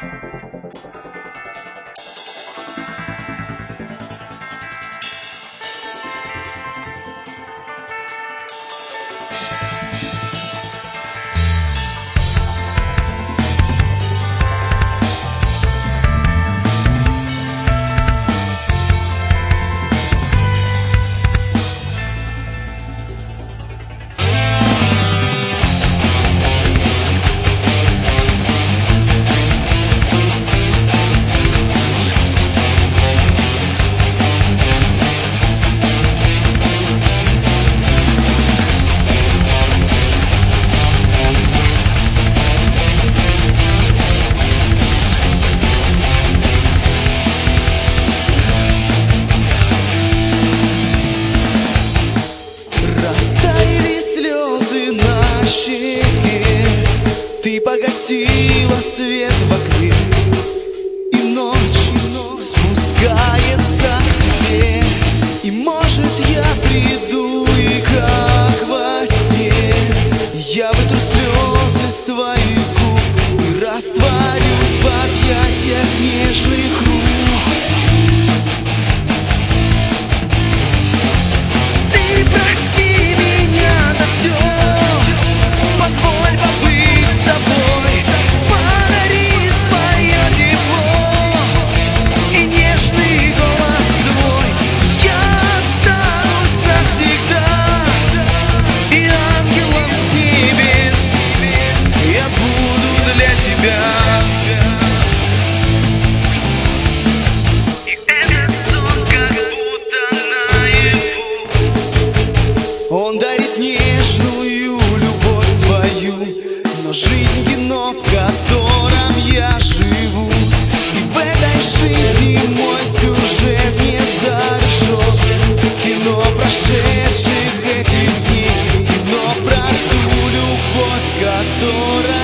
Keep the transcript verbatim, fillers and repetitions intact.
Ты погасила свет в окне, и ночь спускается к тебе. И может я приду, и как во сне я вытру слезы с твоих губ и растворюсь в объятиях нежных рук. Ты прости меня за все, позволь побыть с тобой, подари свое тепло и нежный голос свой. Я останусь навсегда, и ангелом с небес я буду для тебя. И этот сон как будто наяву, он дарит нежную любовь твою, но жизнь кино, в котором я живу. И в этой жизни мой сюжет не завершен. Кино прошедших этих дней, кино про ту любовь, которая